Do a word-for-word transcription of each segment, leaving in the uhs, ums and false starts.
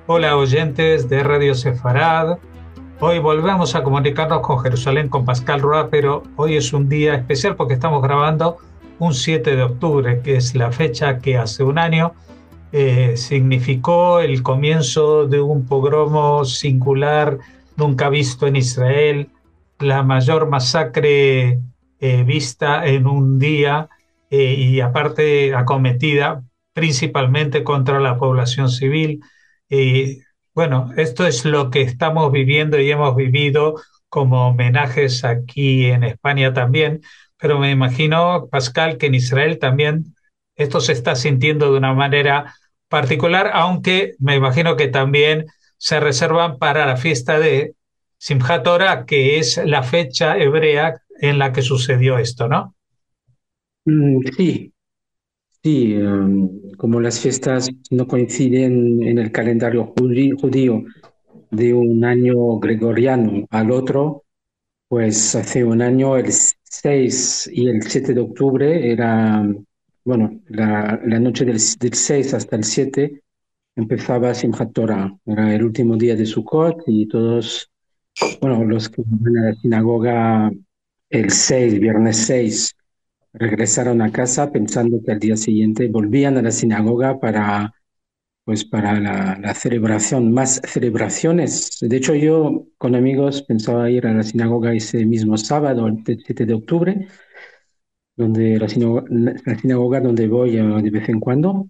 Hola oyentes de Radio Sefarad. Hoy volvemos a comunicarnos con Jerusalén, con Pascal Roa, pero hoy es un día especial porque estamos grabando un siete de octubre, que es la fecha que hace un año eh, significó el comienzo de un pogromo singular nunca visto en Israel, la mayor masacre eh, vista en un día eh, y aparte acometida principalmente contra la población civil. Y bueno, esto es lo que estamos viviendo y hemos vivido como homenajes aquí en España también, pero me imagino, Pascal, que en Israel también esto se está sintiendo de una manera particular, aunque me imagino que también se reservan para la fiesta de Simchat Torah, que es la fecha hebrea en la que sucedió esto, ¿no? Mm, Sí, sí, em, como las fiestas no coinciden en el calendario judí- judío de un año gregoriano al otro, pues hace un año el seis y el siete de octubre era, bueno, la, la noche del, del seis hasta el siete empezaba Simchat Torah, era el último día de Sukkot y todos, bueno, los que van a la sinagoga el seis, viernes seis. Regresaron a casa pensando que al día siguiente volvían a la sinagoga para, pues, para la, la celebración, más celebraciones. De hecho, yo con amigos pensaba ir a la sinagoga ese mismo sábado, el siete de octubre, donde la sinagoga, la sinagoga donde voy eh, de vez en cuando.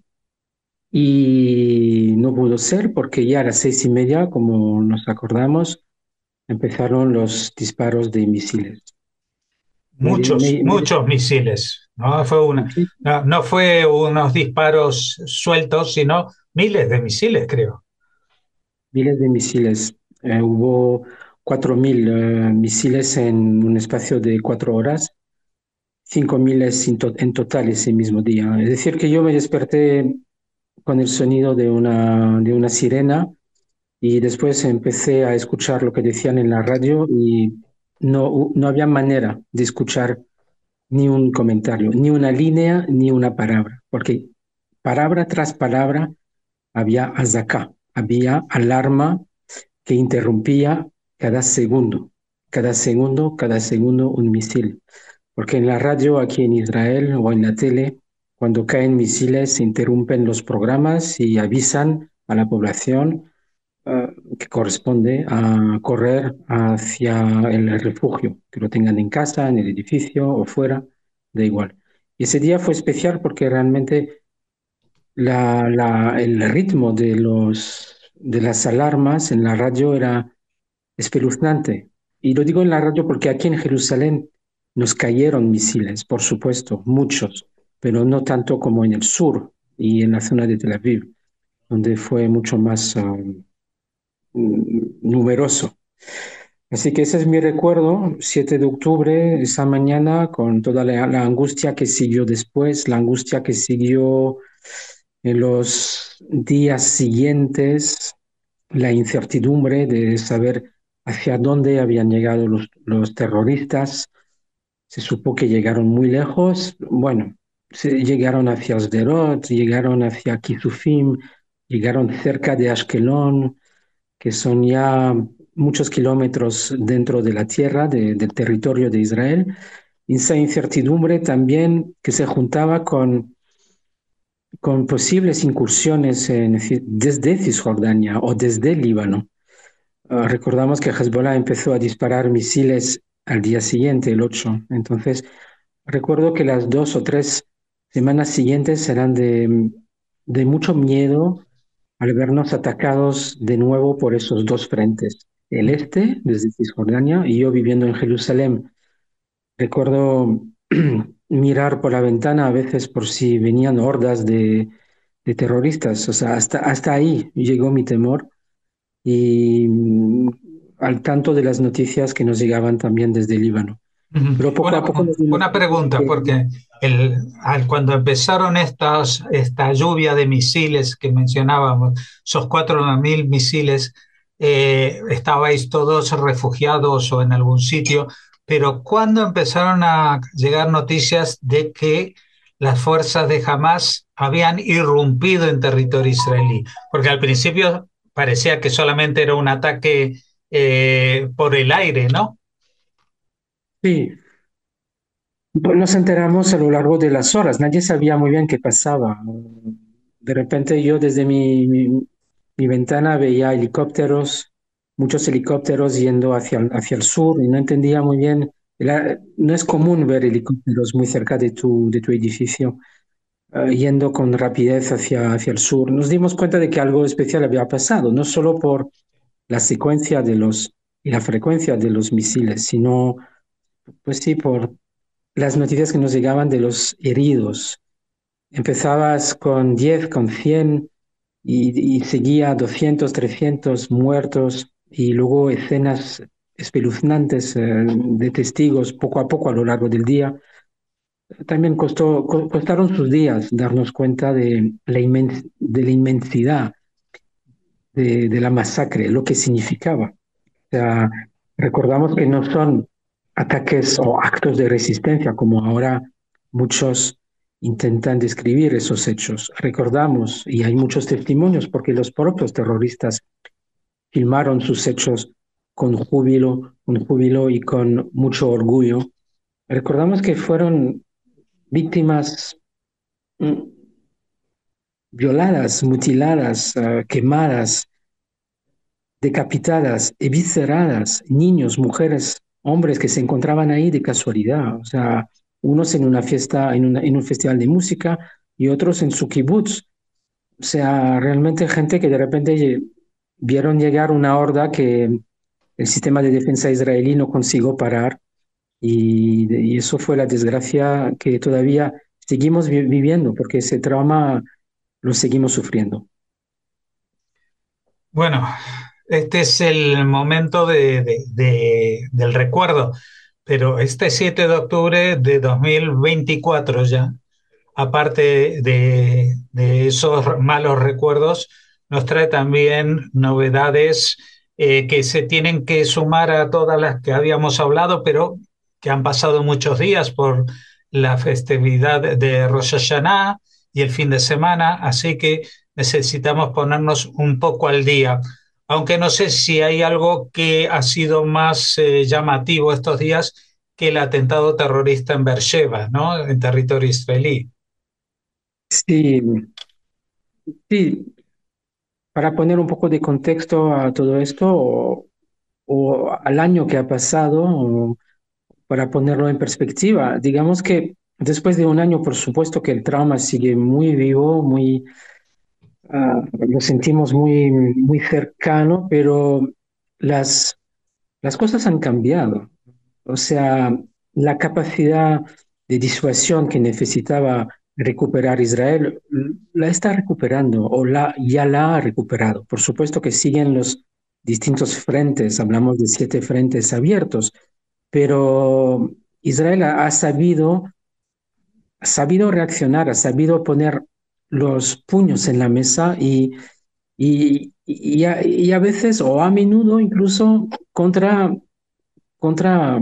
Y no pudo ser porque ya a las seis y media, como nos acordamos, empezaron los disparos de misiles. Me, Muchos, me- me- muchos misiles, ¿no? Fue una, no, no fue unos disparos sueltos, sino miles de misiles, creo. Miles de misiles. Eh, hubo cuatro mil eh, misiles en un espacio de cuatro horas, cinco mil en, to- en total ese mismo día. Es decir, que yo me desperté con el sonido de una, de una sirena y después empecé a escuchar lo que decían en la radio y no, hu- no había manera de escuchar ni un comentario, ni una línea, ni una palabra, porque palabra tras palabra había azaká, había alarma que interrumpía cada segundo, cada segundo, cada segundo un misil. Porque en la radio aquí en Israel o en la tele, cuando caen misiles, se interrumpen los programas y avisan a la población eh, que corresponde a correr hacia el refugio, que lo tengan en casa, en el edificio o fuera, da igual. Y ese día fue especial porque realmente la, la- el ritmo de los, de las alarmas en la radio era espeluznante. Y lo digo en la radio porque aquí en Jerusalén nos cayeron misiles, por supuesto, muchos, pero no tanto como en el sur y en la zona de Tel Aviv, donde fue mucho más um, numeroso. Así que ese es mi recuerdo, siete de octubre, esa mañana, con toda la, la angustia que siguió después, la angustia que siguió en los días siguientes, la incertidumbre de saber hacia dónde habían llegado los, los terroristas. Se supo que llegaron muy lejos. Bueno, se llegaron hacia Sderot, llegaron hacia Kisufim, llegaron cerca de Ashkelon, que son ya muchos kilómetros dentro de la tierra, de- del territorio de Israel. Y esa incertidumbre también que se juntaba con con posibles incursiones en desde Cisjordania o desde el Líbano. Uh, recordamos que Hezbollah empezó a disparar misiles al día siguiente, el ocho. Entonces, recuerdo que las dos o tres semanas siguientes serán de, de mucho miedo al vernos atacados de nuevo por esos dos frentes. El este, desde Cisjordania, y yo viviendo en Jerusalén. Recuerdo mirar por la ventana a veces por si venían hordas de, de terroristas. O sea, hasta, hasta ahí llegó mi temor y mm, al tanto de las noticias que nos llegaban también desde el Líbano. Ujú. Pero poco Una, a poco nos dimos una cuenta pregunta, que porque el, al- cuando empezaron estas, esta lluvia de misiles que mencionábamos, esos cuatro mil misiles, eh, estabais todos refugiados o en algún sitio, pero ¿cuándo empezaron a llegar noticias de que las fuerzas de Hamas habían irrumpido en territorio israelí? Porque al principio parecía que solamente era un ataque eh, por el aire, ¿no? Sí, pues nos enteramos a lo largo de las horas, nadie sabía muy bien qué pasaba. De repente yo desde mi, mi, mi ventana veía helicópteros, muchos helicópteros yendo hacia, el- hacia el sur y no entendía muy bien. Era- no es común ver helicópteros muy cerca de tu, de tu edificio, eh, yendo con rapidez hacia, hacia el sur. Nos dimos cuenta de que algo especial había pasado, no solo por la secuencia de los y la frecuencia de los misiles, sino, pues sí, por las noticias que nos llegaban de los heridos. Empezabas con diez, con cien y, y seguía doscientos, trescientos muertos y luego escenas espeluznantes eh, de testigos poco a poco a lo largo del día. También costó, co- costaron sus días darnos cuenta de la, inmens- de la inmensidad de, de la masacre, lo que significaba. O sea, recordamos que no son ataques o actos de resistencia como ahora muchos intentan describir esos hechos. Recordamos, y hay muchos testimonios, porque los propios terroristas filmaron sus hechos con júbilo, con júbilo y con mucho orgullo. Recordamos que fueron víctimas mm, violadas, mutiladas, uh, quemadas, decapitadas, evisceradas, niños, mujeres, hombres que se encontraban ahí de casualidad, o sea, unos en una fiesta, en, una, en un festival de música y otros en su kibutz, o sea, realmente gente que de repente vieron llegar una horda que el sistema de defensa israelí no consiguió parar y, y eso fue la desgracia que todavía seguimos vi viviendo porque ese trauma lo seguimos sufriendo. Bueno, este es el momento de- de- de- del recuerdo, pero este siete de octubre de dos mil veinticuatro ya, aparte de, de esos malos recuerdos, nos trae también novedades eh, que se tienen que sumar a todas las que habíamos hablado, pero que han pasado muchos días por la festividad de Rosh Hashanah y el fin de semana, así que necesitamos ponernos un poco al día. Aunque no sé si hay algo que ha sido más eh, llamativo estos días que el atentado terrorista en Beersheba, ¿no? En territorio israelí. Sí, sí, para poner un poco de contexto a todo esto o, o al año que ha pasado, o para ponerlo en perspectiva, digamos que después de un año, por supuesto que el trauma sigue muy vivo, muy, uh, lo sentimos muy, muy cercano, pero las, las cosas han cambiado. O sea, la capacidad de disuasión que necesitaba recuperar Israel la está recuperando o la, ya la ha recuperado. Por supuesto que siguen los distintos frentes, hablamos de siete frentes abiertos, pero Israel ha, ha sabido, ha sabido reaccionar, ha sabido poner los puños en la mesa y, y, y, a, y a veces o a menudo incluso contra, contra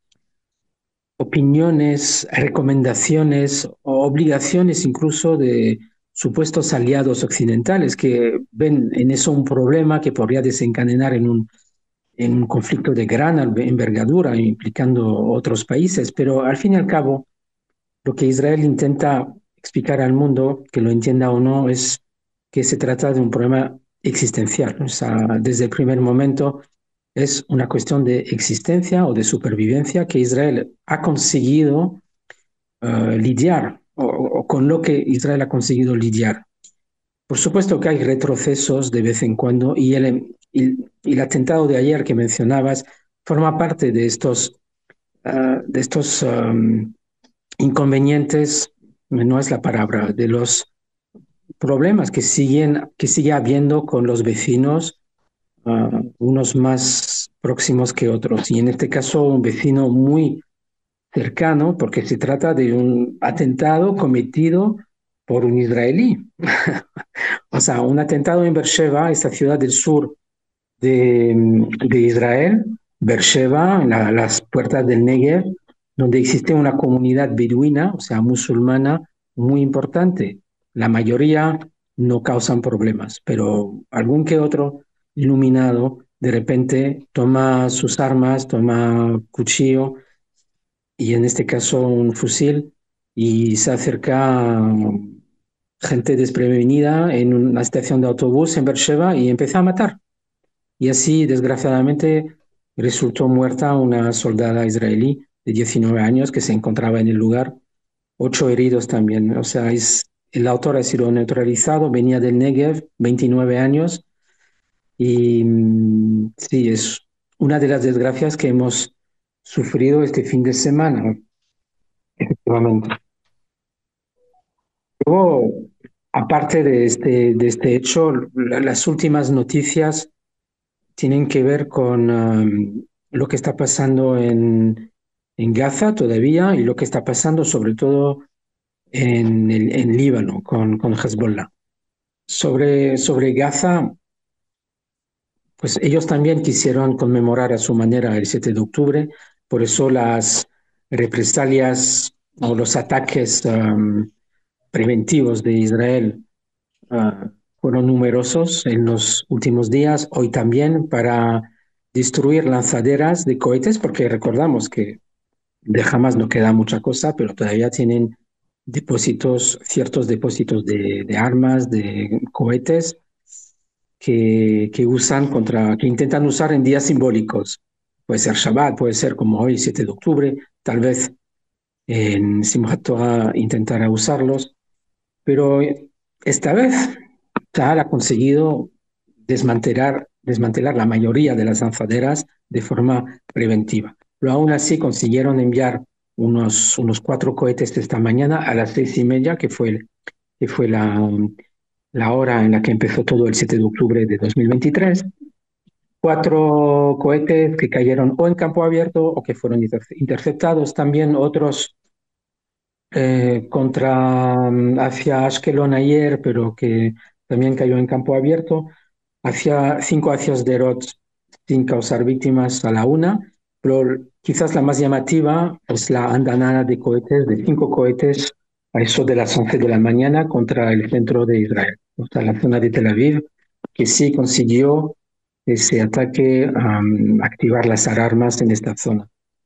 opiniones, recomendaciones o obligaciones incluso de supuestos aliados occidentales que ven en eso un problema que podría desencadenar en un, en un conflicto de gran envergadura implicando otros países. Pero al fin y al cabo, lo que Israel intenta explicar al mundo, que lo entienda o no, es que se trata de un problema existencial. O sea, desde el primer momento es una cuestión de existencia o de supervivencia que Israel ha conseguido uh, lidiar o, o, con lo que Israel ha conseguido lidiar. Por supuesto que hay retrocesos de vez en cuando y el, y, y el atentado de ayer que mencionabas forma parte de estos, uh, de estos um, inconvenientes, no es la palabra, de los problemas que siguen, que sigue habiendo con los vecinos, uh, unos más próximos que otros. Y en este caso, un vecino muy cercano, porque se trata de un atentado cometido por un israelí. O sea, un atentado en Beersheba, esta ciudad del sur de, de Israel, Beersheba, en la, las puertas del Negev, donde existe una comunidad beduina, o sea, musulmana, muy importante. La mayoría no causan problemas, pero algún que otro iluminado, de repente toma sus armas, toma cuchillo y en este caso un fusil y se acerca a gente desprevenida en una estación de autobús en Beersheba y empieza a matar. Y así, desgraciadamente, resultó muerta una soldada israelí de diecinueve años que se encontraba en el lugar, ocho heridos también. O sea, es, el autor ha sido neutralizado, venía del Negev, veintinueve años, y mm, sí, es una de las desgracias que hemos sufrido este fin de semana, efectivamente. Luego, aparte de este, de este hecho, la- las últimas noticias tienen que ver con um, lo que está pasando en, en Gaza todavía y lo que está pasando sobre todo en, el, en Líbano con, con Hezbollah. Sobre, sobre Gaza, pues ellos también quisieron conmemorar a su manera el siete de octubre, por eso las represalias o los ataques um, preventivos de Israel uh, fueron numerosos en los últimos días, hoy también para destruir lanzaderas de cohetes, porque recordamos que de Hamas no queda mucha cosa, pero todavía tienen depósitos, ciertos depósitos de, de armas, de cohetes que, que usan contra, que intentan usar en días simbólicos. Puede ser Shabbat, puede ser como hoy, siete de octubre, tal vez en Simchat Torah intentará usarlos, pero esta vez Tzal ha conseguido desmantelar, desmantelar la mayoría de las lanzaderas de forma preventiva. Pero aún así consiguieron enviar unos, unos cuatro cohetes esta mañana a las seis y media, que fue, el, que fue la, la hora en la que empezó todo el siete de octubre de dos mil veintitrés. Cuatro cohetes que cayeron o en campo abierto o que fueron interceptados. También otros eh, contra mm, hacia Ashkelon ayer, pero que también cayó en campo abierto, hacia cinco hacia Sderot sin causar víctimas a la una, pero quizás la más llamativa es la andanada de cohetes, de cinco cohetes a eso de las once de la mañana contra el centro de Israel, o sea, la zona de Tel Aviv, que sí consiguió ese ataque um, activar las alarmas en esta zona.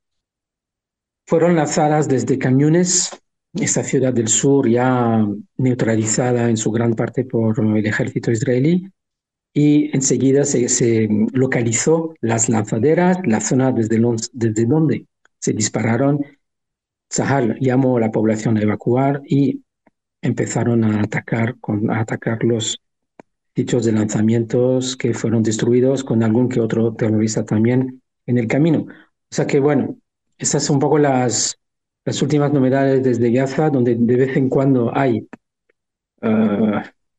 Fueron lanzadas desde Cañunes, esta ciudad del sur ya neutralizada en su gran parte por el ejército israelí, y enseguida se, se localizó las lanzaderas, la zona desde, los, desde donde se dispararon. Tzahal llamó a la población a evacuar y empezaron a atacar, con, a atacar los sitios de lanzamientos que fueron destruidos con algún que otro terrorista también en el camino. O sea que bueno, esas son un poco las, las últimas novedades desde Gaza, donde de vez en cuando hay, uh,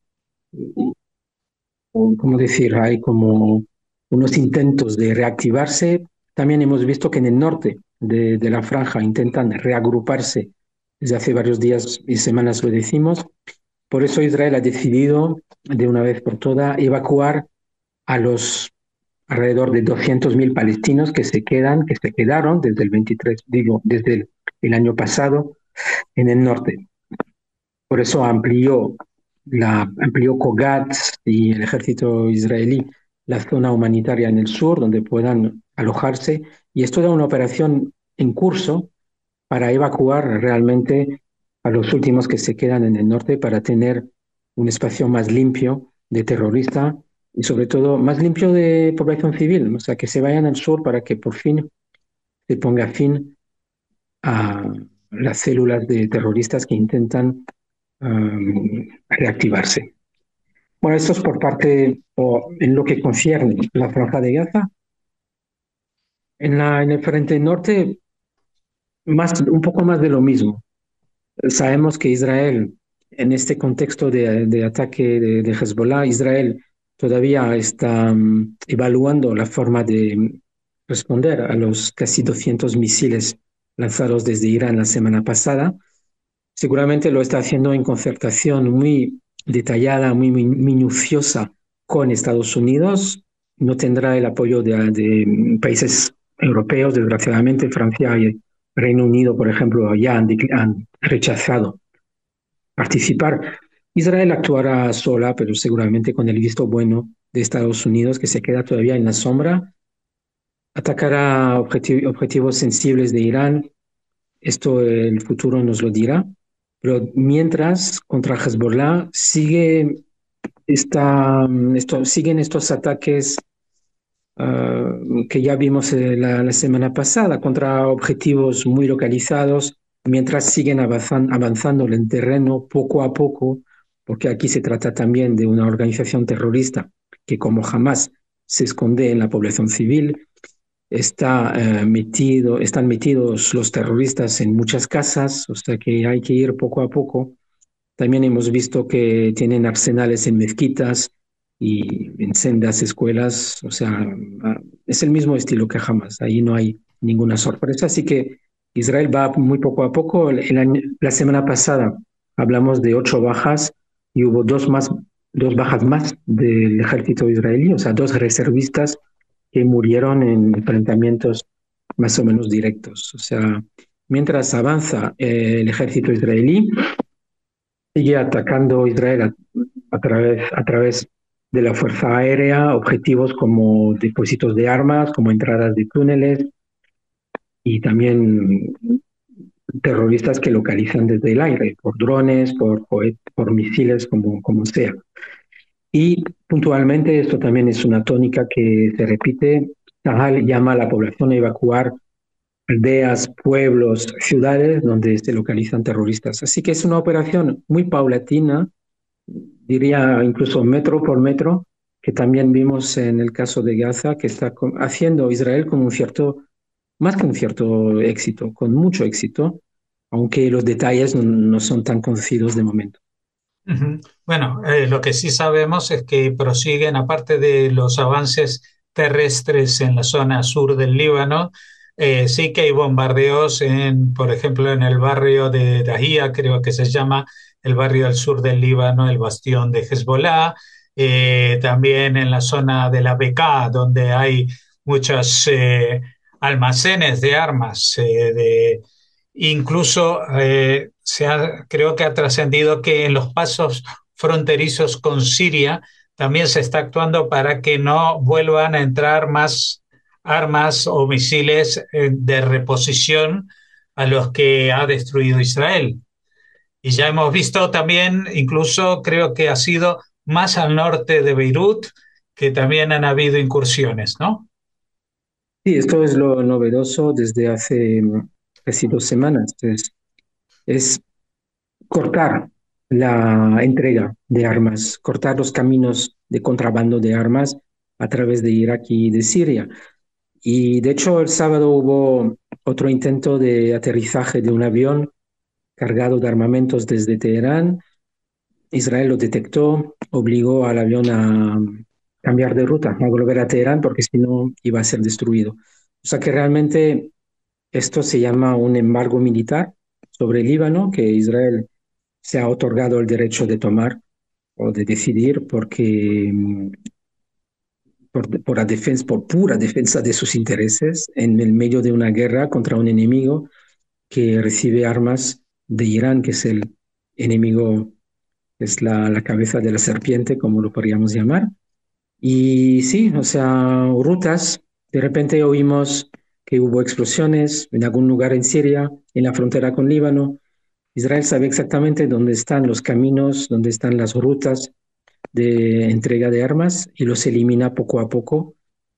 ¿cómo decir? Hay como unos intentos de reactivarse. También hemos visto que en el norte de, de la franja intentan reagruparse desde hace varios días y semanas, lo decimos. Por eso Israel ha decidido de una vez por todas evacuar a los alrededor de doscientos mil palestinos que se quedan, que se quedaron desde el veintitrés, digo, desde el, el año pasado en el norte. Por eso amplió, la, amplió Kogat y el ejército israelí la zona humanitaria en el sur, donde puedan alojarse. Y es toda una operación en curso para evacuar realmente a los últimos que se quedan en el norte para tener un espacio más limpio de terroristas y sobre todo más limpio de población civil, o sea, que se vayan al sur para que por fin se ponga fin a las células de terroristas que intentan um, reactivarse. Bueno, esto es por parte, o en lo que concierne la franja de Gaza. En, la, en el frente norte, más, un poco más de lo mismo. Sabemos que Israel, en este contexto de, de ataque de, de Hezbollah, Israel todavía está um, evaluando la forma de responder a los casi doscientos misiles lanzados desde Irán la semana pasada. Seguramente lo está haciendo en concertación muy detallada, muy minuciosa con Estados Unidos. No tendrá el apoyo de, de países europeos, desgraciadamente. Francia y Reino Unido, por ejemplo, ya han, han rechazado participar. Israel actuará sola, pero seguramente con el visto bueno de Estados Unidos, que se queda todavía en la sombra, atacará objeti- objetivos sensibles de Irán. Esto el futuro nos lo dirá. Pero mientras, contra Hezbollah sigue esta, esto, siguen estos ataques uh, que ya vimos eh, la, la, semana pasada contra objetivos muy localizados, mientras siguen avanzan, avanzando en terreno poco a poco, porque aquí se trata también de una organización terrorista que como jamás se esconde en la población civil. Está, eh, metido, están metidos los terroristas en muchas casas, o sea que hay que ir poco a poco. También hemos visto que tienen arsenales en mezquitas y en sendas escuelas, o sea, es el mismo estilo que Hamas, ahí no hay ninguna sorpresa, así que Israel va muy poco a poco. El año, la semana pasada hablamos de ocho bajas y hubo dos, más, dos bajas más del ejército israelí, o sea, dos reservistas que murieron en enfrentamientos más o menos directos. O sea, mientras avanza eh, el ejército israelí, sigue atacando Israel a, a, través, a través de la fuerza aérea, objetivos como depósitos de armas, como entradas de túneles y también terroristas que localizan desde el aire, por drones, por, por misiles, como, como sea. Y puntualmente esto también es una tónica que se repite. Sahal llama a la población a evacuar aldeas, pueblos, ciudades donde se localizan terroristas. Así que es una operación muy paulatina, diría incluso metro por metro, que también vimos en el caso de Gaza, que está haciendo Israel con un cierto, más que un cierto éxito, con mucho éxito, aunque los detalles no, no son tan conocidos de momento. Uh-huh. Bueno, eh, lo que sí sabemos es que prosiguen, aparte de los avances terrestres en la zona sur del Líbano, eh, sí que hay bombardeos en, por ejemplo, en el barrio de Dahía, creo que se llama el barrio del sur del Líbano, el bastión de Hezbollah, eh, también en la zona de la Bekaa, donde hay muchos eh, almacenes de armas, eh, de incluso eh, se ha, creo que ha trascendido que en los pasos fronterizos con Siria también se está actuando para que no vuelvan a entrar más armas o misiles eh, de reposición a los que ha destruido Israel. Y ya hemos visto también, incluso creo que ha sido más al norte de Beirut, que también han habido incursiones, ¿no? Sí, esto es lo novedoso desde hace casi dos semanas. Es, es cortar la entrega de armas, cortar los caminos de contrabando de armas a través de Irak y de Siria. Y de hecho el sábado hubo otro intento de aterrizaje de un avión cargado de armamentos desde Teherán. Israel lo detectó, obligó al avión a cambiar de ruta, a volver a Teherán porque si no iba a ser destruido. O sea que realmente esto se llama un embargo militar sobre el Líbano que Israel se ha otorgado el derecho de tomar o de decidir porque mm, por, por, la defensa, por pura defensa de sus intereses en el medio de una guerra contra un enemigo que recibe armas de Irán, que es el enemigo, es la, la cabeza de la serpiente, como lo podríamos llamar. Y sí, o sea, rutas, de repente oímos que hubo explosiones en algún lugar en Siria, en la frontera con Líbano. Israel sabe exactamente dónde están los caminos, dónde están las rutas de entrega de armas y los elimina poco a poco.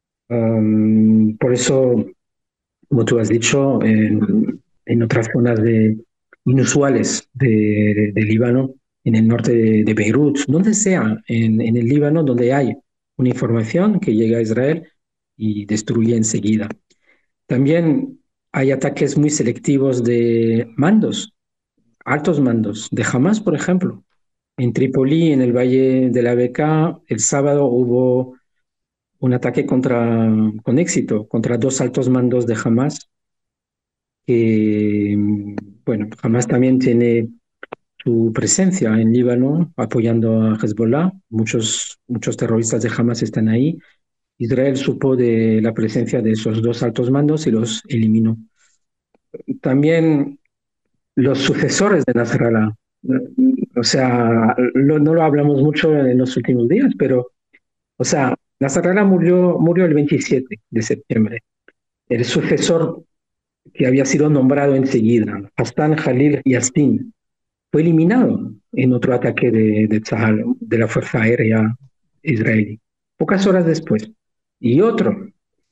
Um, por eso, como tú has dicho, en, en otras zonas de, inusuales de, de, de, Líbano, en el norte de, de Beirut, donde sea, en, en el Líbano, donde hay una información que llega a Israel y destruye enseguida. También hay ataques muy selectivos de mandos, altos mandos, de Hamas, por ejemplo. En Trípoli, en el Valle de la Bekaa, el sábado hubo un ataque contra, con éxito contra dos altos mandos de Hamas. Que, bueno, Hamas también tiene su presencia en Líbano apoyando a Hezbollah. Muchos, muchos terroristas de Hamas están ahí. Israel supo de la presencia de esos dos altos mandos y los eliminó. También los sucesores de Nasrallah. O sea, lo, no lo hablamos mucho en los últimos días, pero O sea, Nasrallah murió, murió el veintisiete de septiembre. El sucesor que había sido nombrado enseguida, Hassan Khalil Yassin, fue eliminado en otro ataque de, de Tzahal, de la Fuerza Aérea israelí, pocas horas después. Y otro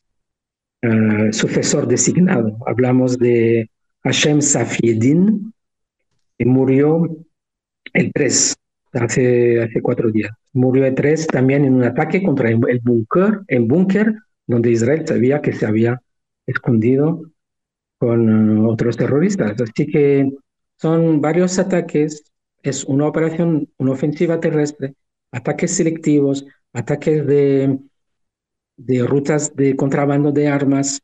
uh, sucesor designado, hablamos de Hashem Safieddin, que murió el tres, hace, hace cuatro días. Murió el tres también en un ataque contra el búnker, el búnker donde Israel sabía que se había escondido con uh, otros terroristas. Así que son varios ataques, es una operación, una ofensiva terrestre, ataques selectivos, ataques de, de rutas de contrabando de armas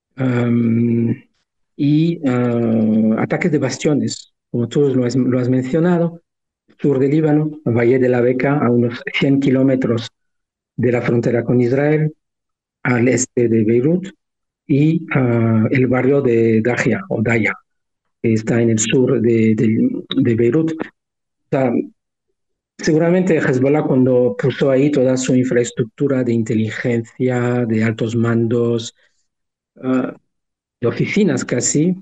um, y uh, ataques de bastiones, como tú lo has, lo has mencionado, sur del Líbano, Valle de la Beca, a unos cien kilómetros de la frontera con Israel, al este de Beirut, y uh, el barrio de Dahia o Daya, que está en el sur de, de, de Beirut. O sea, seguramente Hezbollah, cuando puso ahí toda su infraestructura de inteligencia, de altos mandos, uh, de oficinas casi,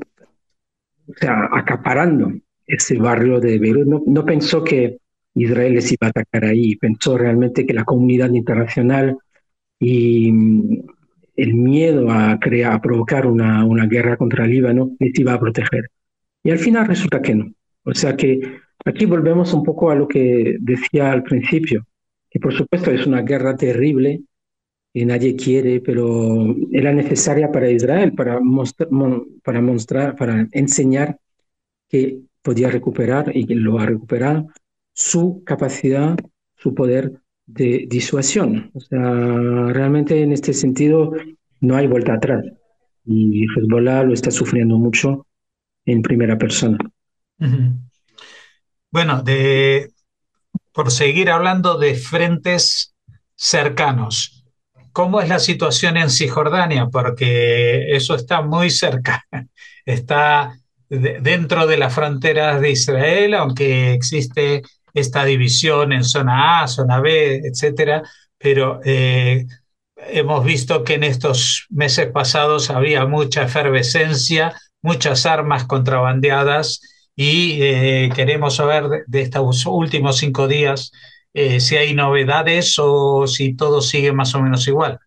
o sea, acaparando ese barrio de Beirut, no, no pensó que Israel les iba a atacar ahí, pensó realmente que la comunidad internacional y mm, el miedo a, crear, a provocar una, una guerra contra el Líbano les iba a proteger. Y al final resulta que no. O sea que aquí volvemos un poco a lo que decía al principio, que por supuesto es una guerra terrible que nadie quiere, pero era necesaria para Israel, para, mostrar, para, mostrar, para enseñar que podía recuperar y que lo ha recuperado su capacidad, su poder de disuasión. O sea, realmente en este sentido no hay vuelta atrás. Y Hezbollah lo está sufriendo mucho en primera persona. Ujú. Bueno, de, por seguir hablando de frentes cercanos, ¿cómo es la situación en Cisjordania? Porque eso está muy cerca, está de- dentro de las fronteras de Israel, aunque existe esta división en zona A, zona B, etcétera, pero eh, hemos visto que en estos meses pasados había mucha efervescencia, muchas armas contrabandeadas y eh, queremos saber de, de estos últimos cinco días eh, si hay novedades o si todo sigue más o menos igual.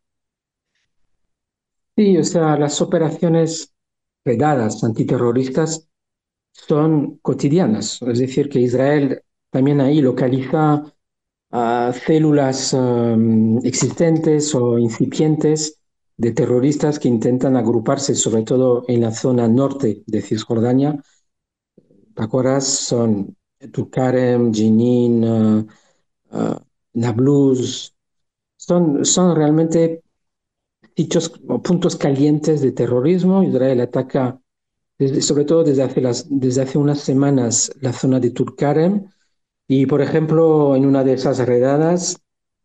Sí, o sea, las operaciones redadas antiterroristas son cotidianas. Es decir, que Israel también ahí localiza a células um, existentes o incipientes de terroristas que intentan agruparse, sobre todo en la zona norte de Cisjordania. ¿Te acuerdas? Son Tulkarem, Jenin, uh, uh, Nablus. Son, son realmente sitios o puntos calientes de terrorismo. Israel ataca, desde, sobre todo desde hace, las, desde hace unas semanas, la zona de Tulkarem. Y, por ejemplo, en una de esas redadas,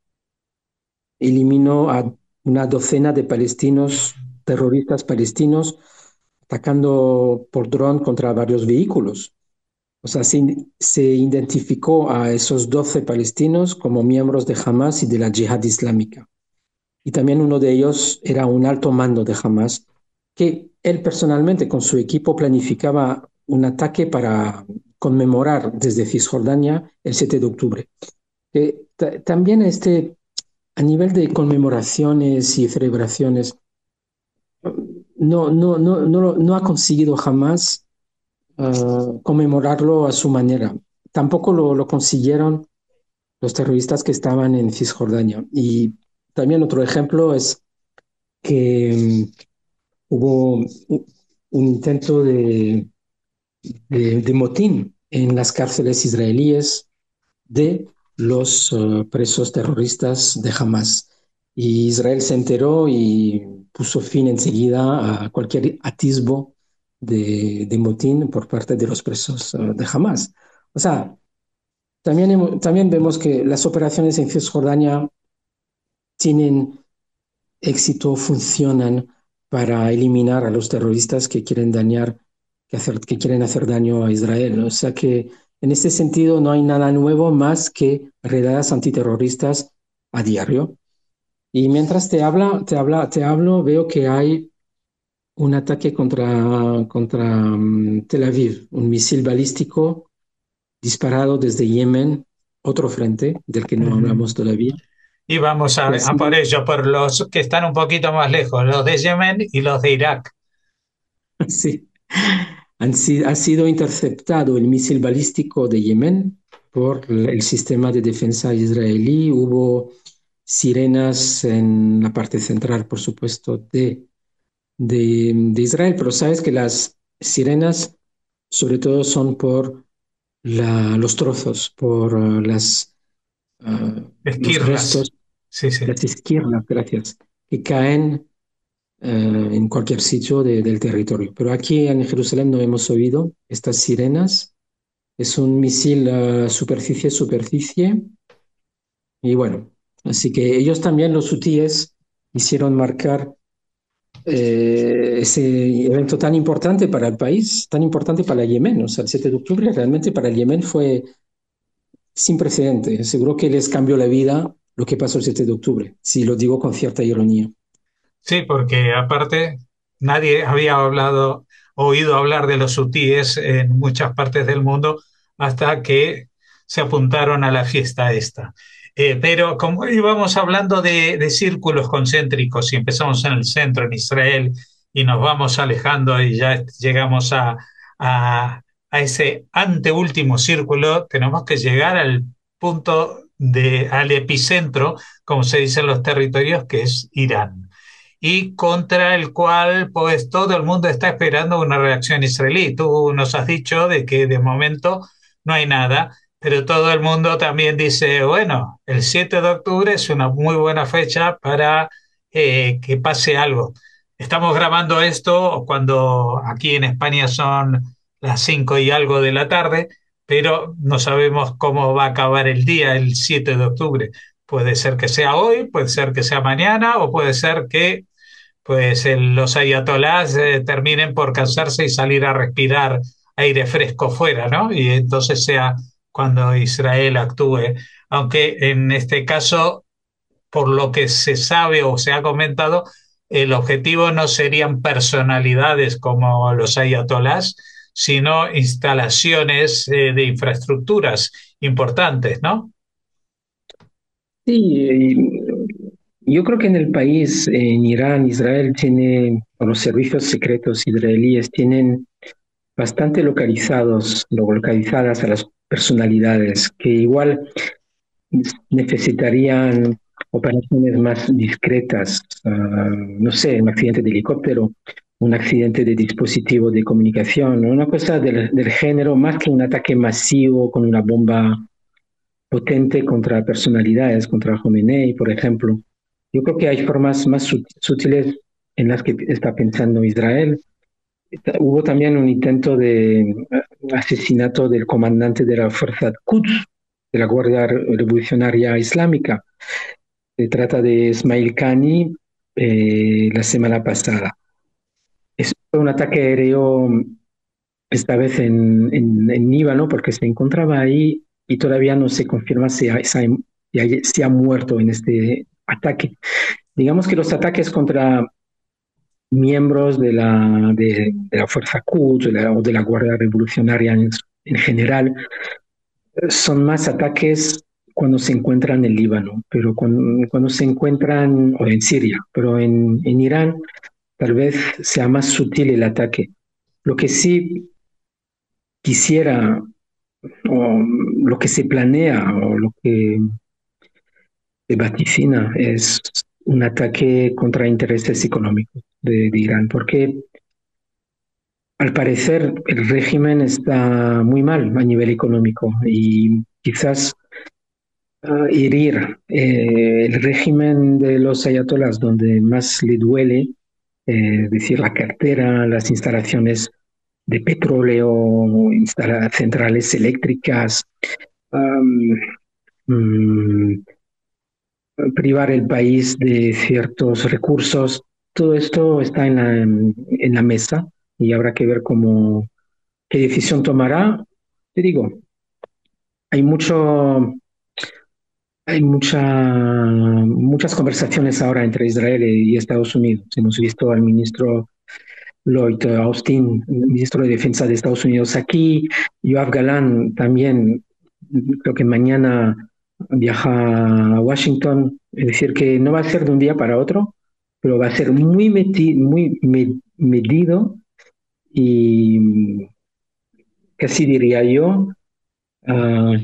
eliminó a una docena de palestinos, terroristas palestinos, atacando por dron contra varios vehículos. O sea, se, se identificó a esos doce palestinos como miembros de Hamas y de la Yihad Islámica. Y también uno de ellos era un alto mando de Hamas, que él personalmente con su equipo planificaba un ataque para conmemorar desde Cisjordania el siete de octubre. Eh, también este, a nivel de conmemoraciones y celebraciones, no, no, no, no, no ha conseguido jamás uh, conmemorarlo a su manera. Tampoco lo, lo consiguieron los terroristas que estaban en Cisjordania. Y también otro ejemplo es que um, hubo un, un intento de, de, de, motín en las cárceles israelíes de los uh, presos terroristas de Hamas. Y Israel se enteró y puso fin enseguida a cualquier atisbo de, de motín por parte de los presos uh, de Hamas. O sea, también, también vemos que las operaciones en Cisjordania tienen éxito, funcionan para eliminar a los terroristas que quieren dañar, que, hacer, que quieren hacer daño a Israel. O sea que en ese sentido no hay nada nuevo más que redadas antiterroristas a diario. Y mientras te habla, te habla, te hablo, veo que hay un ataque contra, contra mm, Tel Aviv, un misil balístico disparado desde Yemen, otro frente del que no Ujú. hablamos todavía, Y vamos a, que ha a por sido, ello, por los que están un poquito más lejos, los de Yemen y los de Irak. sí, han si- ha sido interceptado el misil balístico de Yemen por el sistema de defensa israelí. Hubo sirenas en la parte central, por supuesto, de, de, de Israel, pero sabes que las sirenas sobre todo son por la- los trozos, por uh, las, uh, los Esquirlas. restos, Sí, sí. las izquierdas, gracias, que caen uh, en cualquier sitio de- del territorio. Pero aquí en Jerusalén no hemos oído estas sirenas. Es un misil uh, superficie-superficie. Y bueno, así que ellos también, los hutíes, hicieron marcar eh, ese evento tan importante para el país, tan importante para Yemen. O sea, el siete de octubre realmente para el Yemen fue sin precedente. Seguro que les cambió la vida lo que pasó el siete de octubre, si lo digo con cierta ironía. Sí, porque aparte nadie había hablado, oído hablar de los hutíes en muchas partes del mundo hasta que se apuntaron a la fiesta esta. Eh, pero como íbamos hablando de, de círculos concéntricos y empezamos en el centro, en Israel, y nos vamos alejando y ya llegamos a, a, a ese anteúltimo círculo, tenemos que llegar al punto de, al epicentro, como se dice en los territorios, que es Irán y contra el cual pues todo el mundo está esperando una reacción israelí. Tú nos has dicho de que de momento no hay nada, pero todo el mundo también dice, bueno, el siete de octubre es una muy buena fecha para eh, que pase algo. Estamos grabando esto cuando aquí en España son las cinco y algo de la tarde, pero no sabemos cómo va a acabar el día el siete de octubre. Puede ser que sea hoy, puede ser que sea mañana o puede ser que pues el, los ayatolás eh, terminen por cansarse y salir a respirar aire fresco fuera, ¿no? Y entonces sea cuando Israel actúe. Aunque en este caso, por lo que se sabe o se ha comentado, el objetivo no serían personalidades como los ayatolás, sino instalaciones eh, de infraestructuras importantes, ¿no? Sí, yo creo que en el país, en Irán, Israel tiene, o los servicios secretos israelíes tienen bastante localizados, localizadas a las personalidades que igual necesitarían operaciones más discretas, uh, no sé, un accidente de helicóptero, un accidente de dispositivo de comunicación, una cosa del, del género, más que un ataque masivo con una bomba potente contra personalidades, contra Khomeini, por ejemplo. Yo creo que hay formas más sutiles en las que está pensando Israel. Hubo también un intento de asesinato del comandante de la fuerza Quds, de la Guardia Revolucionaria Islámica. Se trata de Ismail Khani eh, la semana pasada. Es un ataque aéreo, esta vez en, en, en Líbano, porque se encontraba ahí y todavía no se confirma si ha, si ha, si ha muerto en este ataque. Digamos que los ataques contra miembros de la, de, de la Fuerza Quds o de la Guardia Revolucionaria en, en general son más ataques cuando se encuentran en Líbano, pero cuando, cuando se encuentran, o en Siria, pero en, en Irán tal vez sea más sutil el ataque. Lo que sí quisiera, o lo que se planea, o lo que se vaticina es un ataque contra intereses económicos de, de Irán, porque al parecer el régimen está muy mal a nivel económico y quizás uh, herir eh, el régimen de los ayatolás donde más le duele, eh, es decir, la cartera, las instalaciones de petróleo, instala centrales eléctricas, um, um, privar el país de ciertos recursos, todo esto está en la, en la mesa y habrá que ver cómo, qué decisión tomará. Te digo, hay mucho, hay mucha, muchas conversaciones ahora entre Israel y Estados Unidos. Hemos visto al ministro Lloyd Austin, ministro de Defensa de Estados Unidos aquí, Yoav Galán también, creo que mañana viaja a Washington, es decir, que no va a ser de un día para otro, pero va a ser muy, meti muy me medido y casi diría yo, uh,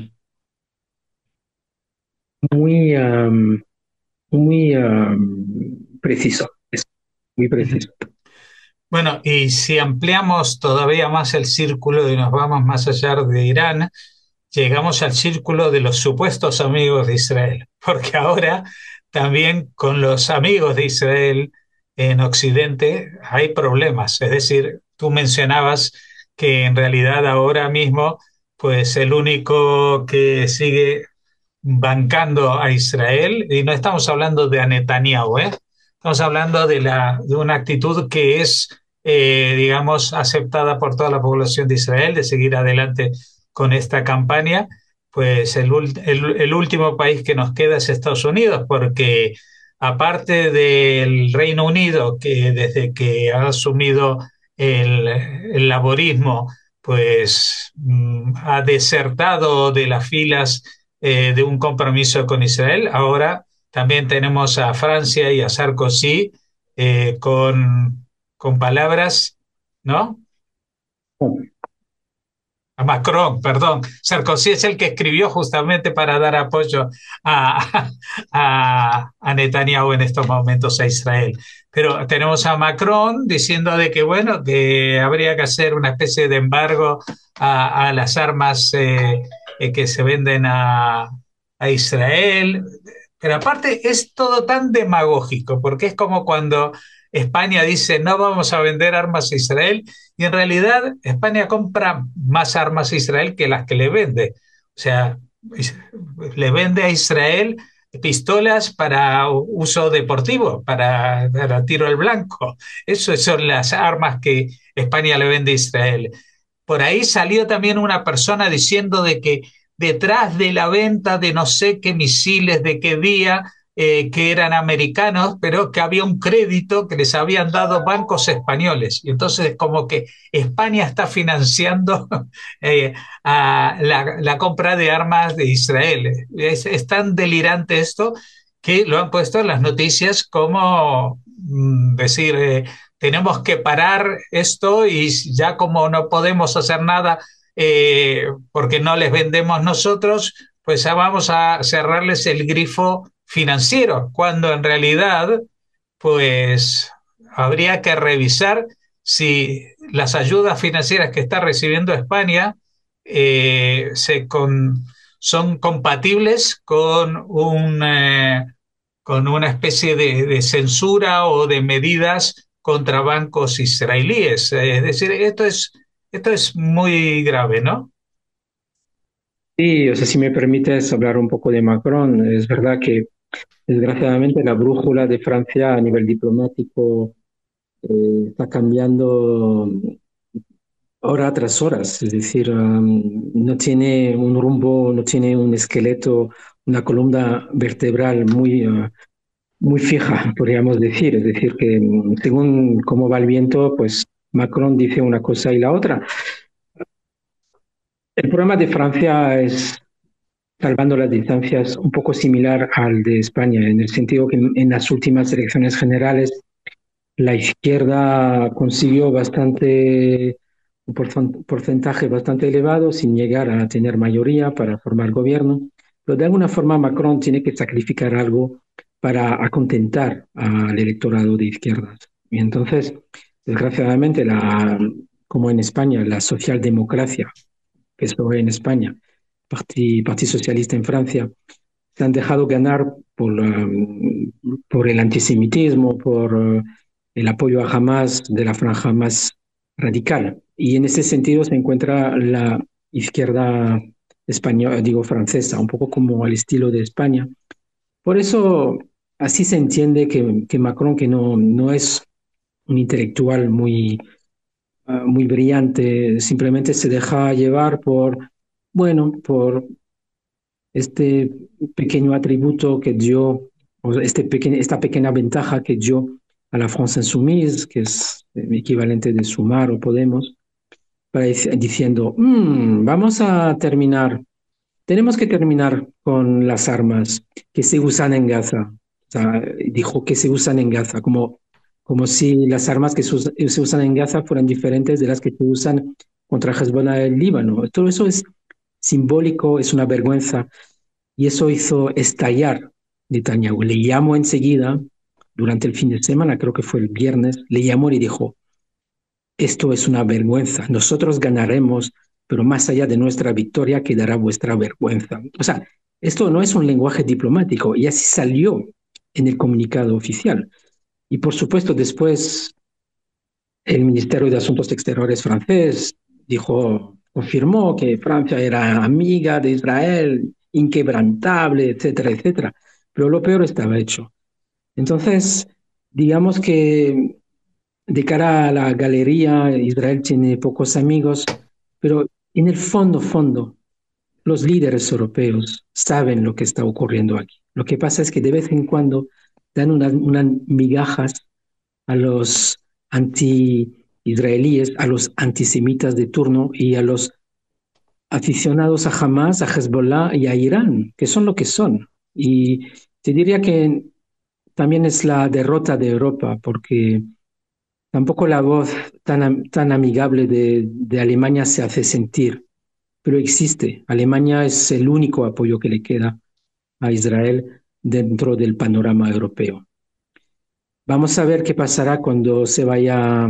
muy, um, muy um, preciso, es muy Ujú. preciso. Bueno, y si ampliamos todavía más el círculo y nos vamos más allá de Irán, llegamos al círculo de los supuestos amigos de Israel, porque ahora también con los amigos de Israel en Occidente hay problemas. Es decir, tú mencionabas que en realidad ahora mismo, pues el único que sigue bancando a Israel, y no estamos hablando de a Netanyahu, ¿eh? Estamos hablando de, la, de una actitud que es, eh, digamos, aceptada por toda la población de Israel, de seguir adelante con esta campaña. Pues el, el, el último país que nos queda es Estados Unidos, porque aparte del Reino Unido, que desde que ha asumido el, el laborismo, pues mm, ha desertado de las filas eh, de un compromiso con Israel. Ahora también tenemos a Francia y a Sarkozy eh, con, con palabras, ¿no? A Macron, perdón. Sarkozy es el que escribió justamente para dar apoyo a, a, a Netanyahu en estos momentos a Israel. Pero tenemos a Macron diciendo de que, bueno, que habría que hacer una especie de embargo a, a las armas eh, eh, que se venden a, a Israel. Pero aparte es todo tan demagógico, porque es como cuando España dice no vamos a vender armas a Israel y en realidad España compra más armas a Israel que las que le vende. O sea, le vende a Israel pistolas para uso deportivo, para, para tiro al blanco. Esas son las armas que España le vende a Israel. Por ahí salió también una persona diciendo de que detrás de la venta de no sé qué misiles, de qué día, eh, que eran americanos, pero que había un crédito que les habían dado bancos españoles. Y entonces como que España está financiando eh, a la, la, compra de armas de Israel. Es, es, tan delirante esto que lo han puesto en las noticias como mm, decir, eh, tenemos que parar esto y ya como no podemos hacer nada eh, porque no les vendemos nosotros, pues ya vamos a cerrarles el grifo financiero, cuando en realidad, pues habría que revisar si las ayudas financieras que está recibiendo España eh, se con, son compatibles con, un, eh, con una especie de, de, censura o de medidas contra bancos israelíes. Es decir, esto es, esto es muy grave, ¿no? Sí, o sea, si me permites hablar un poco de Macron, es verdad que desgraciadamente la brújula de Francia a nivel diplomático eh, está cambiando hora tras horas, es decir, um, no tiene un rumbo, no tiene un esqueleto, una columna vertebral muy, uh, muy fija, podríamos decir. Es decir, que um, según cómo va el viento, pues Macron dice una cosa y la otra. El problema de Francia es, salvando las distancias, un poco similar al de España, en el sentido que en, en las últimas elecciones generales la izquierda consiguió bastante, un porcentaje bastante elevado sin llegar a tener mayoría para formar gobierno, pero de alguna forma Macron tiene que sacrificar algo para acontentar al electorado de izquierdas. Y entonces, desgraciadamente, la, como en España, la socialdemocracia, P S O E en España, Parti, Parti Socialista en Francia, se han dejado ganar por, um, por el antisemitismo, por uh, el apoyo a Hamas de la franja más radical. Y en ese sentido se encuentra la izquierda española, digo francesa, un poco como al estilo de España. Por eso así se entiende que, que Macron, que no, no es un intelectual muy, uh, muy brillante, simplemente se deja llevar por, bueno, por este pequeño atributo que dio, o este peque, esta pequeña ventaja que dio a la France Insoumise, que es el equivalente de Sumar o Podemos, para, diciendo, mmm, vamos a terminar, tenemos que terminar con las armas que se usan en Gaza. O sea, dijo que se usan en Gaza, como, como si las armas que se, se usan en Gaza fueran diferentes de las que se usan contra Hezbollah en Líbano. Todo eso es simbólico, es una vergüenza. Y eso hizo estallar Netanyahu. Le llamó enseguida, durante el fin de semana, creo que fue el viernes, le llamó y dijo, esto es una vergüenza, nosotros ganaremos, pero más allá de nuestra victoria quedará vuestra vergüenza. O sea, esto no es un lenguaje diplomático, y así salió en el comunicado oficial. Y por supuesto, después el Ministerio de Asuntos Exteriores francés dijo, confirmó que Francia era amiga de Israel, inquebrantable, etcétera, etcétera. Pero lo peor estaba hecho. Entonces, digamos que de cara a la galería, Israel tiene pocos amigos, pero en el fondo, fondo, los líderes europeos saben lo que está ocurriendo aquí. Lo que pasa es que de vez en cuando dan unas, unas migajas a los anti-israelíes, a los antisemitas de turno y a los aficionados a Hamas, a Hezbollah y a Irán, que son lo que son. Y te diría que también es la derrota de Europa, porque tampoco la voz tan, tan amigable de, de Alemania se hace sentir, pero existe. Alemania es el único apoyo que le queda a Israel dentro del panorama europeo. Vamos a ver qué pasará cuando se vaya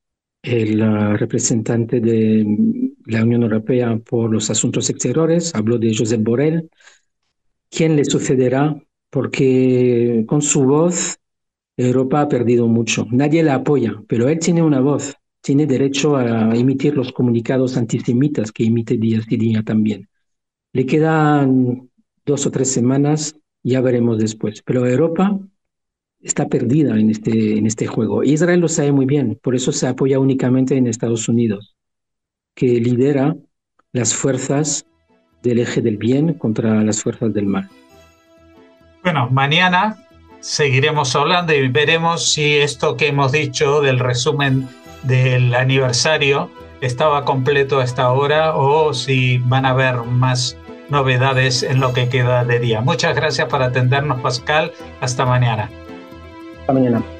el uh, representante de la Unión Europea por los asuntos exteriores, habló de Josep Borrell. ¿Quién le sucederá? Porque con su voz Europa ha perdido mucho. Nadie la apoya, pero él tiene una voz, tiene derecho a emitir los comunicados antisemitas que emite día sí día también. Le quedan dos o tres semanas, ya veremos después. Pero Europa está perdida en este, en este juego. Israel lo sabe muy bien, por eso se apoya únicamente en Estados Unidos, que lidera las fuerzas del eje del bien contra las fuerzas del mal. Bueno, mañana seguiremos hablando y veremos si esto que hemos dicho del resumen del aniversario estaba completo a esta hora o si van a haber más novedades en lo que queda de día. Muchas gracias por atendernos, Pascal. Hasta mañana. Hasta mañana.